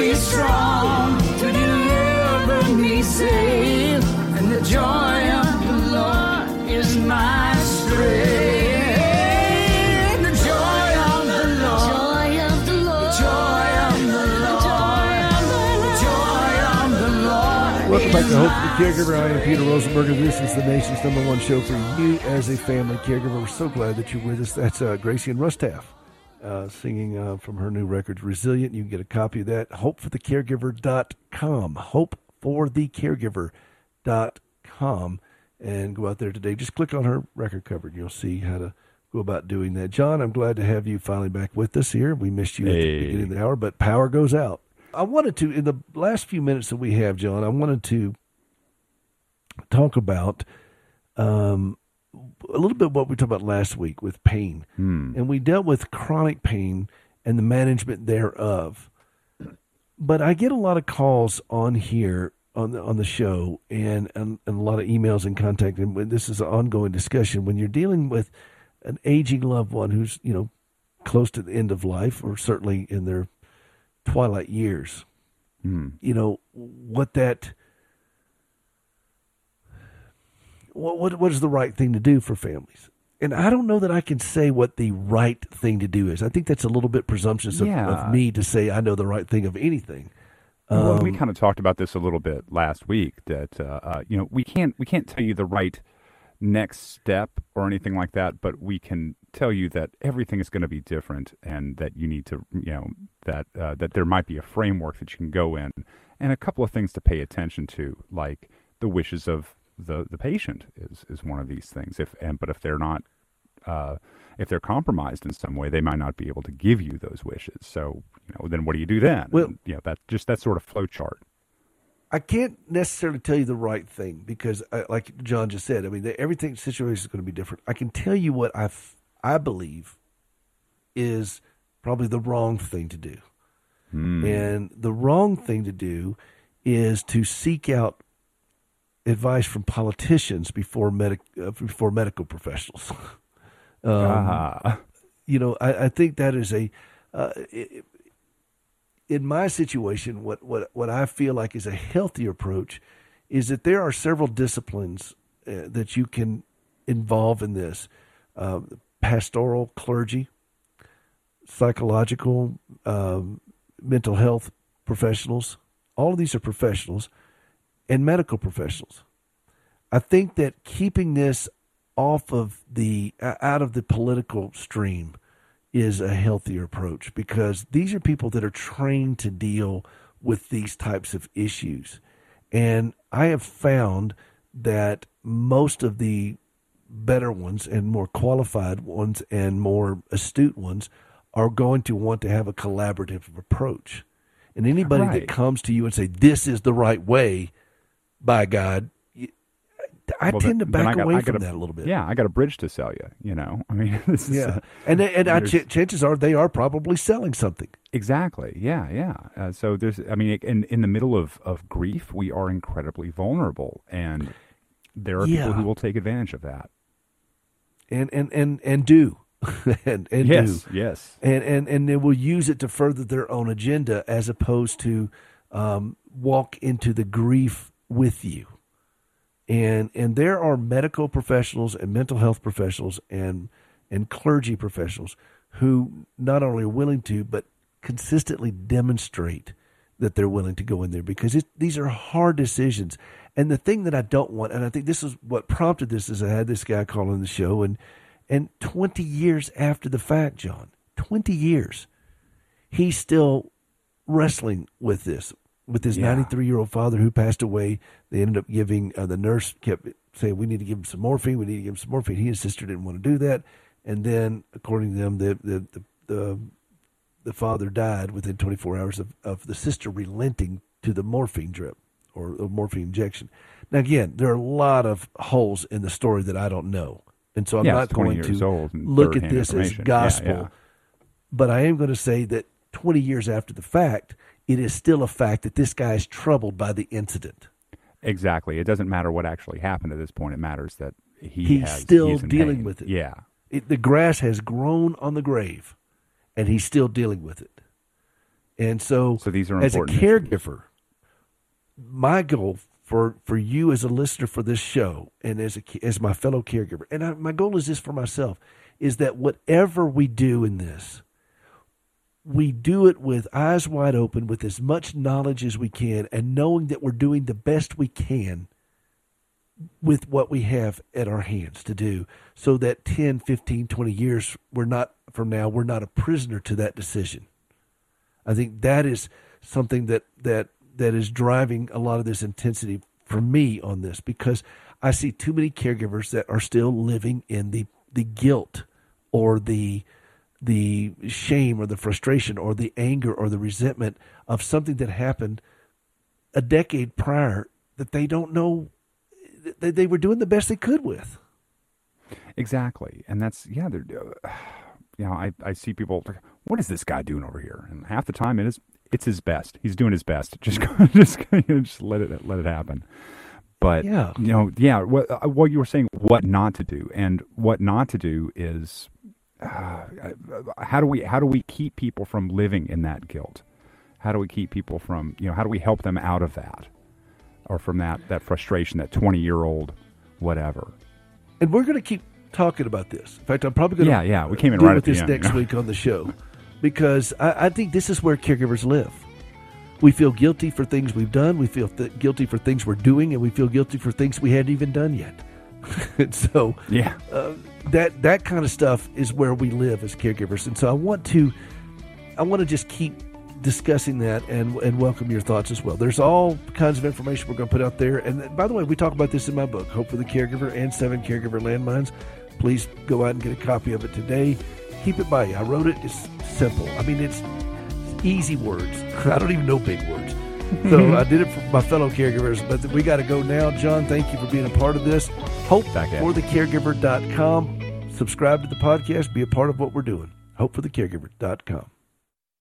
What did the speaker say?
be strong to deliver me safe, and the joy of the Lord is my strength. The joy of the Lord, joy of the Lord, joy of the Lord, joy of the Lord. Welcome back to Hope for the Caregiver. I am Peter Rosenberg, and this is the nation's #1 show for you as a family caregiver. We're so glad that you're with us. That's Gracie and Rustaff singing from her new record, Resilient. You can get a copy of that, hopeforthecaregiver.com, hopeforthecaregiver.com, and go out there today. Just click on her record cover, and you'll see how to go about doing that. John, I'm glad to have you finally back with us here. We missed you at the beginning of the hour, but power goes out. I wanted to, in the last few minutes that we have, John, I wanted to talk about a little bit what we talked about last week with pain. And we dealt with chronic pain and the management thereof. But I get a lot of calls on here on the show and a lot of emails and contact. And this is an ongoing discussion. When you're dealing with an aging loved one who's, close to the end of life, or certainly in their twilight years, what is the right thing to do for families? And I don't know that I can say what the right thing to do is. I think that's a little bit presumptuous of me to say I know the right thing of anything. Well, we kind of talked about this a little bit last week, that we can't tell you the right next step or anything like that, but we can tell you that everything is going to be different, and that you need to, that there might be a framework that you can go in, and a couple of things to pay attention to, like the wishes of the patient is one of these things. But if they're not, if they're compromised in some way, they might not be able to give you those wishes. So, then what do you do then? Well, that sort of flow chart. I can't necessarily tell you the right thing because, like John just said, everything situation is going to be different. I can tell you what I believe is probably the wrong thing to do. And the wrong thing to do is to seek out advice from politicians before medical professionals. I think that is in my situation, what I feel like is a healthier approach is that there are several disciplines that you can involve in this. Pastoral clergy, psychological, mental health professionals. All of these are professionals, and medical professionals. I think that keeping this out of the political stream is a healthier approach, because these are people that are trained to deal with these types of issues. And I have found that most of the better ones and more qualified ones and more astute ones are going to want to have a collaborative approach. And anybody that comes to you and say, this is the right way, by God, I tend to back away from that a little bit. Yeah, I got a bridge to sell you, This is, chances are they are probably selling something. Exactly, yeah. So there's, in the middle of grief, we are incredibly vulnerable, and there are people who will take advantage of that. And do. Yes. And they will use it to further their own agenda, as opposed to walk into the grief with you. And there are medical professionals and mental health professionals and clergy professionals who not only are willing to, but consistently demonstrate that they're willing to go in there, because these are hard decisions. And the thing that I don't want, and I think this is what prompted this, is I had this guy call on the show, and 20 years after the fact, John, 20 years, he's still wrestling with this. With his 93-year-old father who passed away, they ended up giving, the nurse kept saying, we need to give him some morphine, we need to give him some morphine. He and his sister didn't want to do that. And then, according to them, the father died within 24 hours of the sister relenting to the morphine drip or a morphine injection. Now, again, there are a lot of holes in the story that I don't know. And so I'm not going to look at this as gospel. But I am going to say that 20 years after the fact, it is still a fact that this guy is troubled by the incident. Exactly. It doesn't matter what actually happened at this point. It matters that he's still dealing with it. Yeah. The grass has grown on the grave, and he's still dealing with it. And so these are as a important caregiver, my goal for you as a listener for this show and as my fellow caregiver, and my goal is this for myself, is that whatever we do in this, we do it with eyes wide open, with as much knowledge as we can, and knowing that we're doing the best we can with what we have at our hands to do, so that 10, 15, 20 years we're not a prisoner to that decision. I think that is something that is driving a lot of this intensity for me on this, because I see too many caregivers that are still living in the guilt or the shame or the frustration or the anger or the resentment of something that happened a decade prior that they don't know they were doing the best they could with. Exactly. And that's, I see people like, what is this guy doing over here? And half the time it's his best. He's doing his best. Just let it happen. But, what you were saying, what not to do. And what not to do is, how do we keep people from living in that guilt? How do we keep people from, how do we help them out of that? Or from that frustration, that 20-year-old whatever. And we're going to keep talking about this. In fact, I'm probably going to we came in deal right with at the this end, next week on the show, because I think this is where caregivers live. We feel guilty for things we've done. We feel guilty for things we're doing, and we feel guilty for things we hadn't even done yet. And so that kind of stuff is where we live as caregivers. And so I want to just keep discussing that and welcome your thoughts as well. There's all kinds of information we're going to put out there. And by the way, we talk about this in my book, Hope for the Caregiver and 7 Caregiver Landmines. Please go out and get a copy of it today. Keep it by you. I wrote it. It's simple. I mean, it's easy words. I don't even know big words. So I did it for my fellow caregivers, but we got to go now. John, thank you for being a part of this. HopeForTheCaregiver.com. Subscribe to the podcast. Be a part of what we're doing. HopeForTheCaregiver.com.